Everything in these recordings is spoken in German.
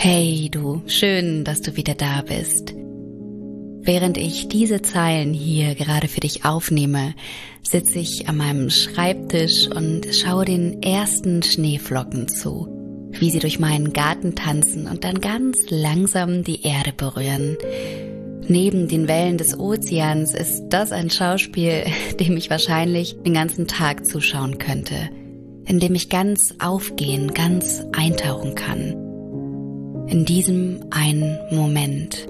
Hey du, schön, dass du wieder da bist. Während ich diese Zeilen hier gerade für dich aufnehme, sitze ich an meinem Schreibtisch und schaue den ersten Schneeflocken zu, wie sie durch meinen Garten tanzen und dann ganz langsam die Erde berühren. Neben den Wellen des Ozeans ist das ein Schauspiel, dem ich wahrscheinlich den ganzen Tag zuschauen könnte, in dem ich ganz aufgehen, ganz eintauchen kann. In diesem einen Moment.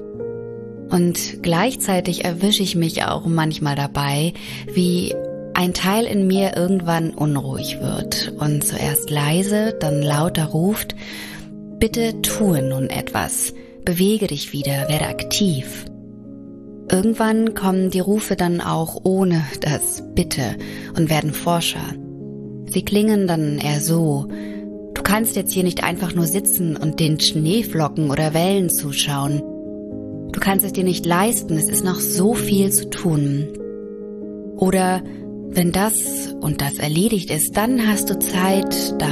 Und gleichzeitig erwische ich mich auch manchmal dabei, wie ein Teil in mir irgendwann unruhig wird und zuerst leise, dann lauter ruft: Bitte tue nun etwas, bewege dich wieder, werde aktiv. Irgendwann kommen die Rufe dann auch ohne das Bitte und werden forscher. Sie klingen dann eher so: Du kannst jetzt hier nicht einfach nur sitzen und den Schneeflocken oder Wellen zuschauen. Du kannst es dir nicht leisten, es ist noch so viel zu tun. Oder wenn das und das erledigt ist, dann hast du Zeit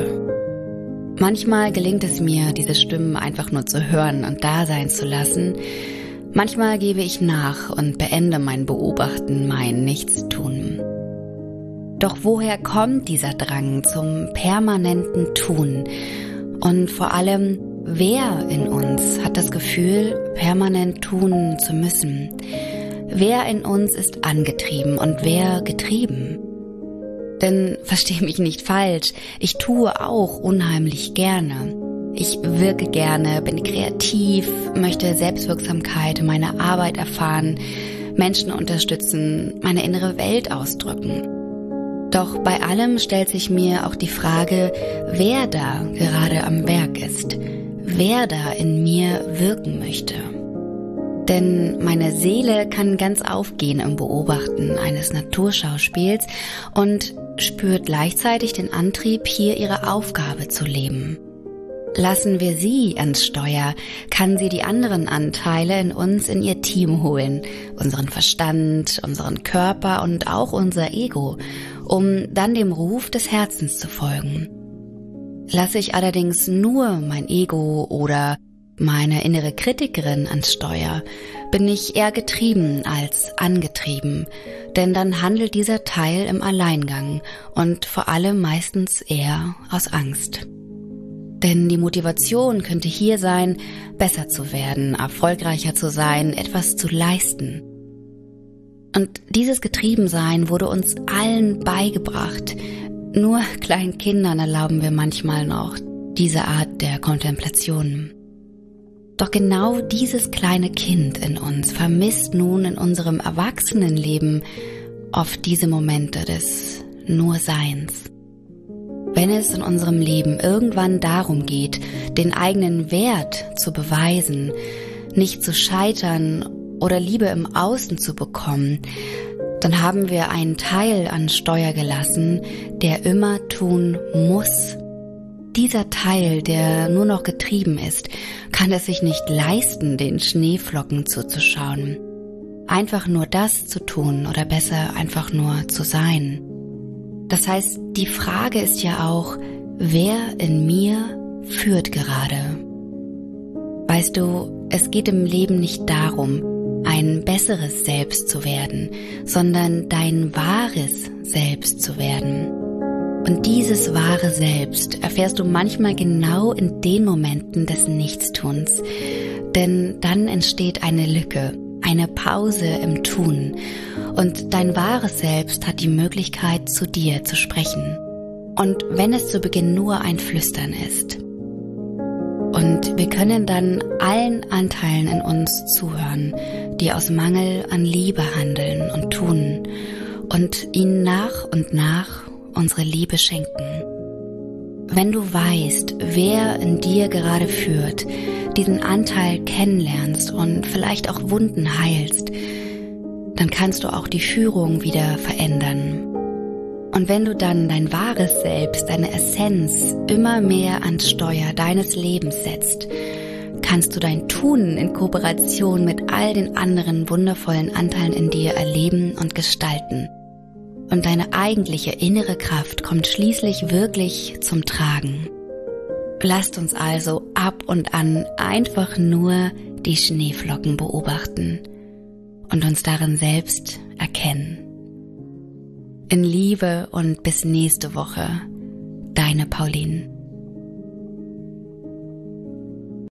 dafür. Manchmal gelingt es mir, diese Stimmen einfach nur zu hören und da sein zu lassen. Manchmal gebe ich nach und beende mein Beobachten, mein Nichtstun. Doch woher kommt dieser Drang zum permanenten Tun? Und vor allem, wer in uns hat das Gefühl, permanent tun zu müssen? Wer in uns ist angetrieben und wer getrieben? Denn versteh mich nicht falsch, ich tue auch unheimlich gerne. Ich wirke gerne, bin kreativ, möchte Selbstwirksamkeit, meine Arbeit erfahren, Menschen unterstützen, meine innere Welt ausdrücken. Doch bei allem stellt sich mir auch die Frage, wer da gerade am Werk ist, wer da in mir wirken möchte. Denn meine Seele kann ganz aufgehen im Beobachten eines Naturschauspiels und spürt gleichzeitig den Antrieb, hier ihre Aufgabe zu leben. Lassen wir sie ans Steuer, kann sie die anderen Anteile in uns in ihr Team holen, unseren Verstand, unseren Körper und auch unser Ego, um dann dem Ruf des Herzens zu folgen. Lasse ich allerdings nur mein Ego oder meine innere Kritikerin ans Steuer, bin ich eher getrieben als angetrieben, denn dann handelt dieser Teil im Alleingang und vor allem meistens eher aus Angst. Denn die Motivation könnte hier sein, besser zu werden, erfolgreicher zu sein, etwas zu leisten. Und dieses Getriebensein wurde uns allen beigebracht. Nur kleinen Kindern erlauben wir manchmal noch diese Art der Kontemplation. Doch genau dieses kleine Kind in uns vermisst nun in unserem Erwachsenenleben oft diese Momente des Nur-Seins. Wenn es in unserem Leben irgendwann darum geht, den eigenen Wert zu beweisen, nicht zu scheitern oder Liebe im Außen zu bekommen, dann haben wir einen Teil an Steuer gelassen, der immer tun muss. Dieser Teil, der nur noch getrieben ist, kann es sich nicht leisten, den Schneeflocken zuzuschauen. Einfach nur das zu tun oder besser einfach nur zu sein. Das heißt, die Frage ist ja auch, wer in mir führt gerade? Weißt du, es geht im Leben nicht darum, ein besseres Selbst zu werden, sondern dein wahres Selbst zu werden. Und dieses wahre Selbst erfährst du manchmal genau in den Momenten des Nichtstuns, denn dann entsteht eine Lücke, eine Pause im Tun und dein wahres Selbst hat die Möglichkeit, zu dir zu sprechen. Und wenn es zu Beginn nur ein Flüstern ist. Und wir können dann allen Anteilen in uns zuhören, die aus Mangel an Liebe handeln und tun und ihnen nach und nach unsere Liebe schenken. Wenn du weißt, wer in dir gerade führt, diesen Anteil kennenlernst und vielleicht auch Wunden heilst, dann kannst du auch die Führung wieder verändern. Und wenn du dann dein wahres Selbst, deine Essenz immer mehr ans Steuer deines Lebens setzt, kannst du dein Tun in Kooperation mit all den anderen wundervollen Anteilen in dir erleben und gestalten. Und deine eigentliche innere Kraft kommt schließlich wirklich zum Tragen. Lasst uns also ab und an einfach nur die Schneeflocken beobachten und uns darin selbst erkennen. In Liebe und bis nächste Woche, deine Pauline.